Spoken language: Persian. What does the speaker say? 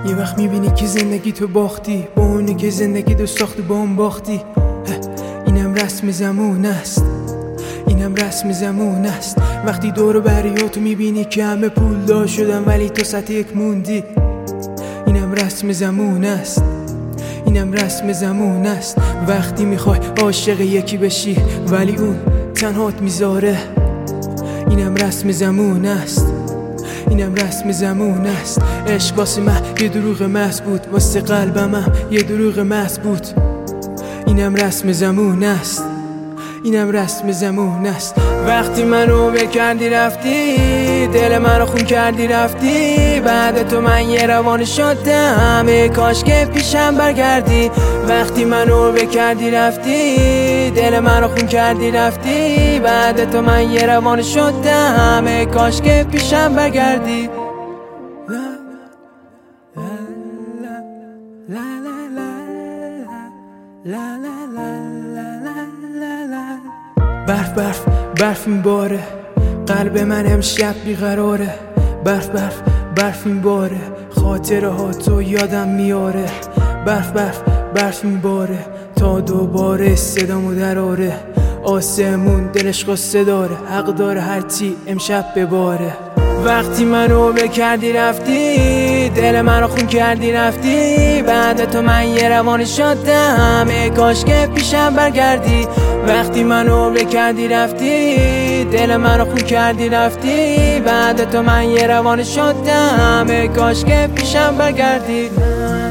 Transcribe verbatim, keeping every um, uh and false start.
یه وقت میبینی که زندگی تو باختی، با اونی که زندگی تو ساختی با اون باختی. اینم رسم زمون است، اینم رسم زمون است. وقتی دور و بریاتو میبینی که همه پولدار شدن ولی تو سطح یک موندی. اینم رسم زمون است، اینم رسم زمون است. وقتی میخوای عاشق یکی بشی ولی اون تنهات میذاره. اینم رسم زمون است، اینم رسم زمون است. عشق واسه من یه دروغ محض بود، واسه قلبم هم یه دروغ محض بود. اینم رسم زمون است، اینم رسم زمون است. وقتی منو بکردی رفتی، دل منو خون کردی رفتی. بعد تو من یه روان شدم، ای کاش که پیشم برگردی. وقتی منو بکردی رفتی، دل منو خون کردی رفتی. بعد تو من یه روان شدم، ای کاش که پیشم برگردی. برف برف برف میباره، قلب من امشب بیقراره. برف برف برف میباره، خاطره ها تو یادم میاره. برف برف برف میباره تا دوباره صدامو دراره. آسمون دلش قصه داره، حق داره هرچی امشب بباره. وقتی منو بکردی رفتی، دل منو خون کردی رفتی. بعد تو من یه روان شدم، ای کاش که پیشم برگردی. وقتی منو بکردی رفتی، دل منو خون کردی رفتی. بعد تو من یه روان شدم، ای کاش که پیشم برگردی.